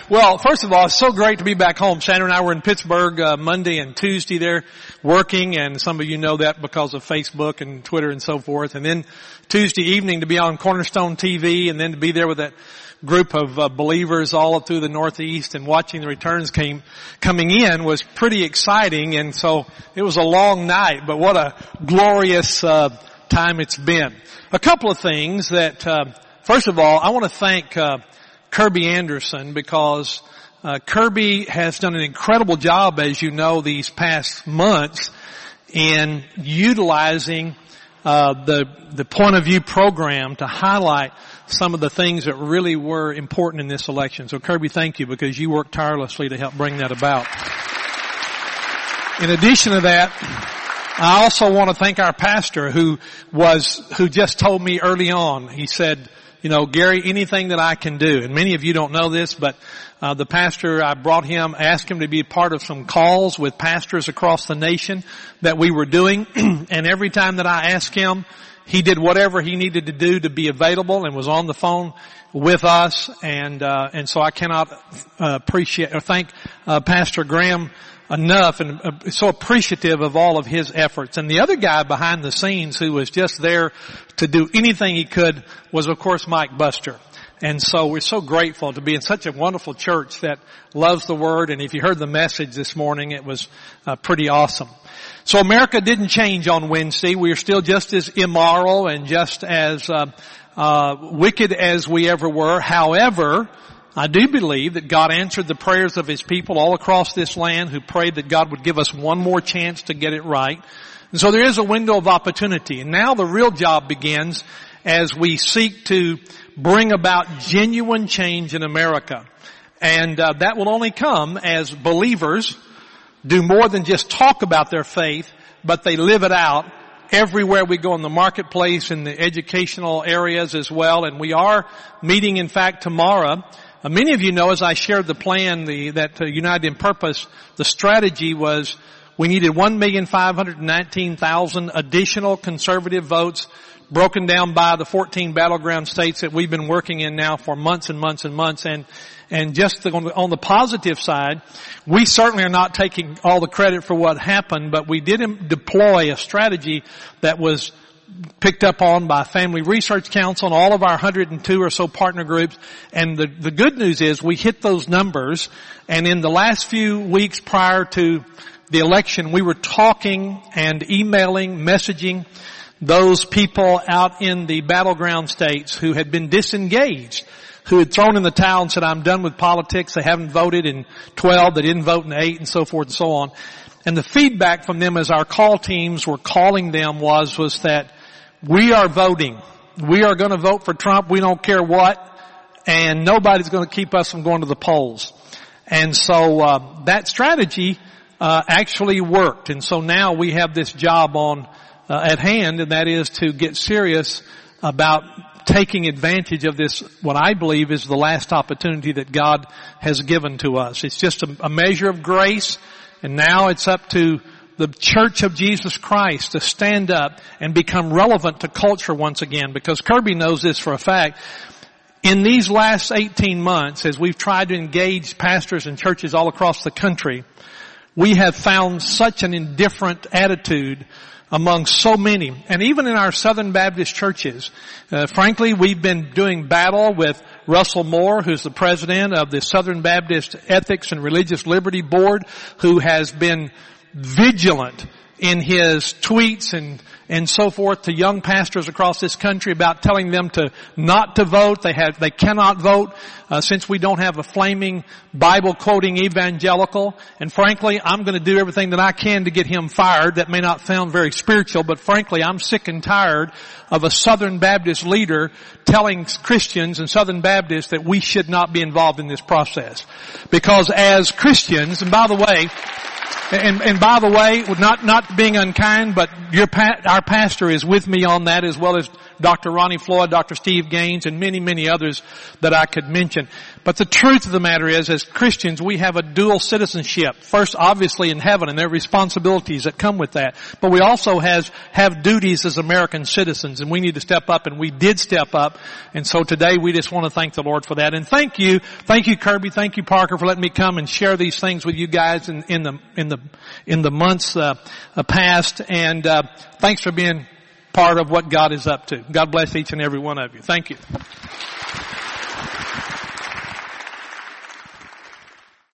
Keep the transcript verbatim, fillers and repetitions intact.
Well, first of all, it's so great to be back home. Sandra and I were in Pittsburgh uh, Monday and Tuesday there working, and some of you know that because of Facebook and Twitter and so forth. And then Tuesday evening to be on Cornerstone T V, and then to be there with that group of uh, believers all through the Northeast and watching the returns came coming in was pretty exciting. And so it was a long night, but what a glorious uh, time it's been. A couple of things that, uh, first of all, I want to thank uh, Kirby Anderson because uh, Kirby has done an incredible job, as you know, these past months in utilizing uh, the the point of view program to highlight some of the things that really were important in this election. So Kirby, thank you, because you worked tirelessly to help bring that about. In addition to that, I also want to thank our pastor who was, who just told me early on, he said, you know, Gary, anything that I can do, and many of you don't know this, but uh, the pastor, I brought him, asked him to be a part of some calls with pastors across the nation that we were doing, and every time that I asked him, he did whatever he needed to do to be available and was on the phone with us, and uh, and so I cannot uh, appreciate or thank uh, Pastor Graham enough, and uh, so appreciative of all of his efforts. And the other guy behind the scenes who was just there to do anything he could was, of course, Mike Buster. And so we're so grateful to be in such a wonderful church that loves the Word. And if you heard the message this morning, it was uh, pretty awesome. So America didn't change on Wednesday. We are still just as immoral and just as uh, uh wicked as we ever were. However, I do believe that God answered the prayers of His people all across this land who prayed that God would give us one more chance to get it right. And so there is a window of opportunity. And now the real job begins as we seek to bring about genuine change in America. And uh, that will only come as believers do more than just talk about their faith, but they live it out everywhere we go in the marketplace, in the educational areas as well. And we are meeting, in fact, tomorrow. Uh, many of you know, as I shared the plan, the, that uh, United in Purpose, the strategy was we needed one million five hundred nineteen thousand additional conservative votes broken down by the fourteen battleground states that we've been working in now for months and months and months. And And just on the, on the positive side, we certainly are not taking all the credit for what happened, but we did deploy a strategy that was picked up on by Family Research Council and all of our one hundred two or so partner groups. And the, the good news is we hit those numbers. And in the last few weeks prior to the election, we were talking and emailing, messaging those people out in the battleground states who had been disengaged, who had thrown in the towel and said, I'm done with politics. They haven't voted in twelve. They didn't vote in eight, and so forth and so on. And the feedback from them as our call teams were calling them was, was that we are voting. We are going to vote for Trump. We don't care what. And nobody's going to keep us from going to the polls. And so, uh, that strategy, uh, actually worked. And so now we have this job on, uh, at hand, and that is to get serious about taking advantage of this, what I believe is the last opportunity that God has given to us. It's just a, a measure of grace, and now it's up to the Church of Jesus Christ to stand up and become relevant to culture once again, because Kirby knows this for a fact. In these last eighteen months, as we've tried to engage pastors and churches all across the country, we have found such an indifferent attitude among so many. And even in our Southern Baptist churches, uh, frankly, we've been doing battle with Russell Moore, who's the president of the Southern Baptist Ethics and Religious Liberty Board, who has been vigilant in his tweets and and so forth to young pastors across this country about telling them to not to vote. They have, they cannot vote, uh, since we don't have a flaming Bible quoting evangelical. And frankly, I'm going to do everything that I can to get him fired. That may not sound very spiritual, but frankly, I'm sick and tired of a Southern Baptist leader telling Christians and Southern Baptists that we should not be involved in this process. Because as Christians, and by the way, And, and by the way, not, not being unkind, but your pa- our pastor is with me on that, as well as Doctor Ronnie Floyd, Doctor Steve Gaines, and many, many others that I could mention. But the truth of the matter is, as Christians, we have a dual citizenship. First, obviously in heaven, and there are responsibilities that come with that. But we also has, have duties as American citizens, and we need to step up, and we did step up. And so today we just want to thank the Lord for that. And thank you, thank you Kirby, thank you Parker for letting me come and share these things with you guys in, in the, in the, in the months, uh, uh past. And, uh, thanks for being part of what God is up to. God bless each and every one of you. Thank you.